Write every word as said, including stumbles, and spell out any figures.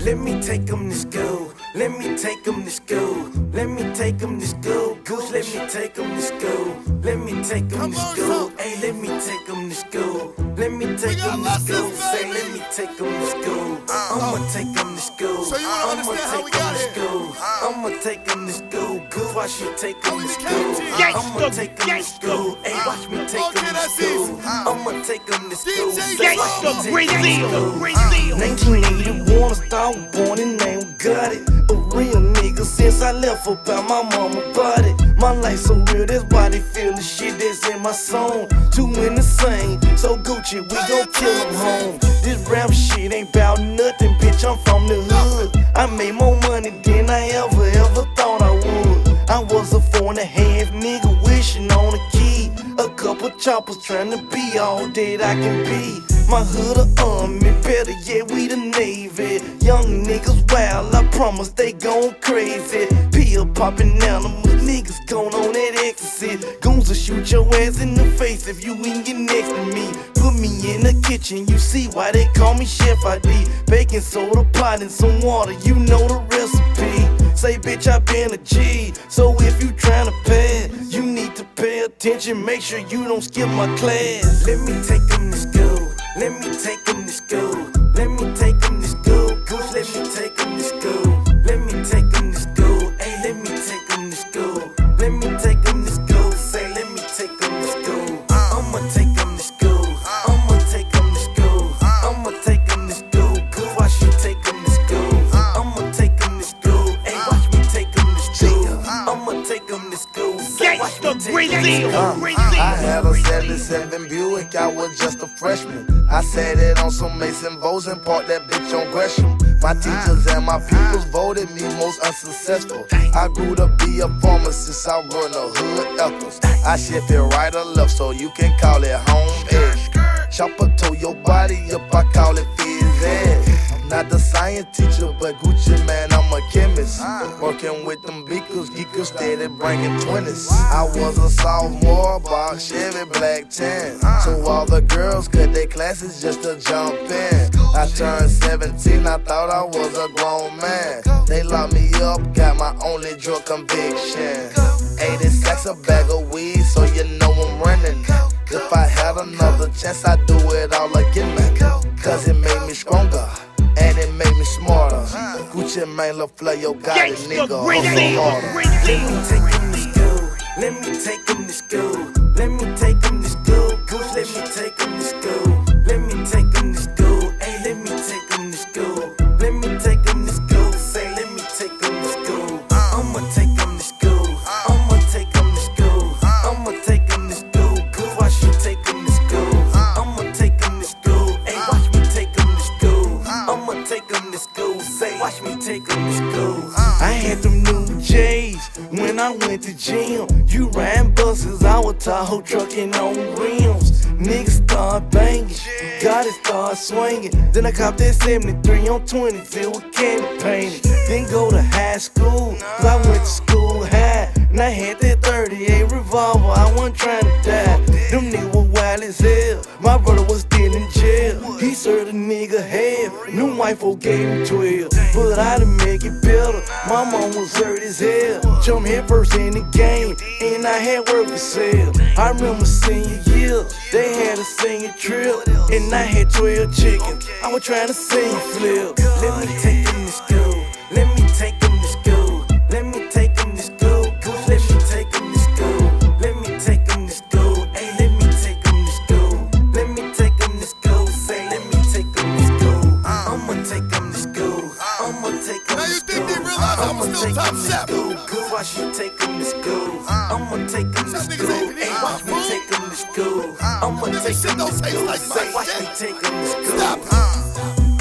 Let me take them to school. Let me take them to school. Let me take them to school. Goose, let me take them to school. Let me take them to school. Hey, let me take them to school. Let me take them to school. Say, let me take them to school. I'ma take them to school. So you wanna I'ma understand how take we them got to here? school. I'ma take them to school. Goose, watch you take them to school. Gangsta, I'ma take them to school. Hey, watch me take them to school. I'ma take them to school. Say, watch me Gangsta, take Brazil, them to school. Brazil. nineteen eighty-one, a star was born and named Got It. A real nigga since I left about my mama body. My life so real, that's why they feel the shit that's in my song. Two in the same, so Gucci, we gon' kill them home. This rap shit ain't bout nothing, bitch, I'm from the hood. I made more money than I ever, ever thought I would. I was a four and a half nigga wishing on a key. A couple choppers trying to be all that I can be. My hood a army, better yet we the Navy. Young niggas wild, I promise they gon' crazy. Pill poppin' animals, niggas gon' on that ecstasy. Goons will shoot your ass in the face if you ain't get next to me. Put me in the kitchen, you see why they call me Chef I D. Baking soda, pot and some water, you know the recipe. Say bitch I been a G, so if you tryna pass, you need to pay attention, make sure you don't skip my class. Let me take them to school. Let me take them to school. Let me take them to school. Goose, let me take them to school. Let me take them to school. Hey, let me take them to school. Let me take them to school. Say, let me take them to school. I'ma take them to school. I'ma take them to school. I'ma take them to school. Goose, watch you take them to school. I'ma take them to school. Hey, watch me take them to school. I'ma take them to school. Say, watch me Gangsta, take them to Brazil, school. Brazil. I had a seventy-seven Buick, I was just a freshman. I sat it on some Mason Bowes and parked that bitch on Gresham. My teachers and my pupils voted me most unsuccessful. I grew to be a pharmacist, I run the hood Eccles. I shift it right or left, so you can call it home ed. Chopper toe your body up, I call it phys ed. I'm not the science teacher, but Gucci man, I'm a chemist. Working with them beakers, geekers steady bringing twenties. I was a sophomore, box Chevy Black ten. So all the girls cut their classes just to jump in. I turned seventeen, I thought I was a grown man. They locked me up, got my only drug conviction. eighty sacks a bag of weed, so you know I'm running. If I had another chance, I'd do it all again, man. Cause it made me stronger, and it made me smarter. Gucci Mane, La Fleur, got it, Gangsta, nigga. Brazil, Harder. Let me take them to school. Let me take them to school. Let me take them to school. Goose, let me take them to school. Let me take them to school. Hey, let me take them to school. Let me take them to school. Say, let me take them to school. I'ma take them to school. I'ma take them to school. I'ma take them to school. Goose, watch you take them to school. I'ma take them to school. Hey, watch me take them to school. I'ma take them to school. Say, watch me take them to school. I had them new J's when I went to gym. You ran buses, I was Tahoe trucking on rims. Niggas start banging, got it start swinging. Then I copped that seventy-three on twenty filled with candy painted. Then go to high school, cause I went to school high. And I had that thirty-eight revolver, I wasn't trying to die. Them niggas were wild as hell, my brother was still in jail. He served a nigga hell, new wife gave him twelve. But I done make it better, my mom was hurt as hell. Jump head first in the game, and I had work for sale. I remember senior year, they had a senior trip, and I had twelve chickens, I was trying to sing flip. Let me take them to school, let me take them to school. Let me take them to school, Goose, let me take them to school. Let me take them to school, hey, let me take them to school. Let me take them to school, say, let me take them to school. I'ma take them to school, I'ma take them Now to you think they school. realize I'm I'ma still take top them to seven? school, Goose, watch you take them to school. I'ma take them to Some niggas school, ain't hey, eat watch my me food. take them to school. I'ma Nigga, take shit them to don't taste school, like say, my watch shit. me take them to school. Stop it.